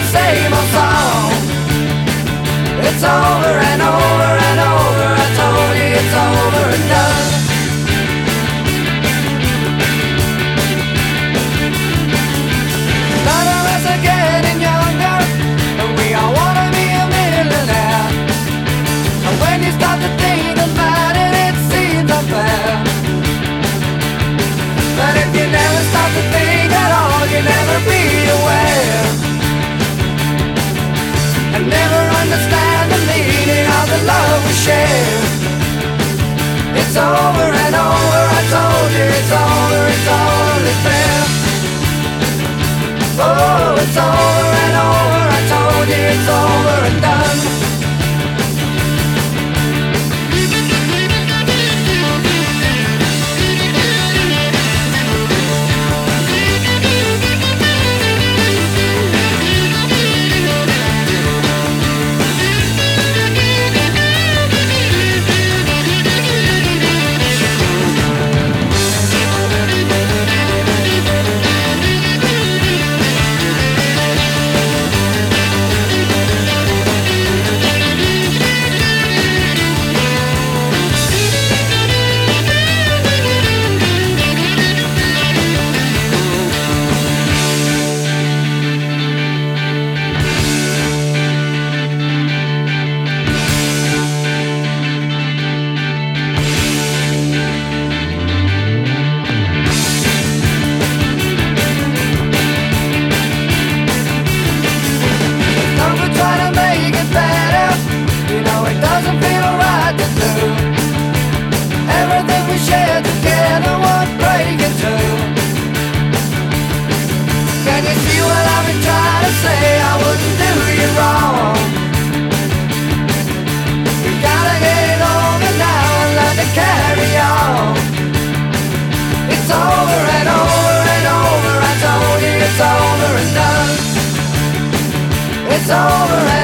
same old song. It's over and over and over. I told you it's over and done. None of us are getting younger, but we all wanna be a millionaire. And when you start to think about it, it seems unfair. But if you never stop to think at all, you'll never be aware, and never understand the meaning of the love we share. It's over and over, I told you it's over, it's only fair. Oh, it's over and over, I told you it's over and done. It's over.